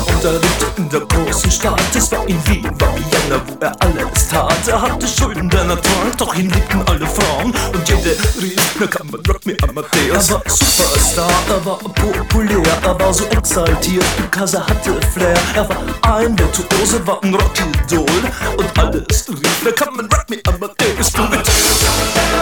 war Unterricht in der großen Stadt. Es war in Wien, war Vienna, wo er alles tat. Er hatte Schulden, der Trank, doch ihn liebten alle Frauen. Und jede rief, na kann man Rock Me Amadeus. Er war Superstar, er war populär, er war so exaltiert, because er hatte Flair. Er war ein Virtuose, war ein Rockidol. Und alles rief, na kann man Rock Me Amadeus. Du mit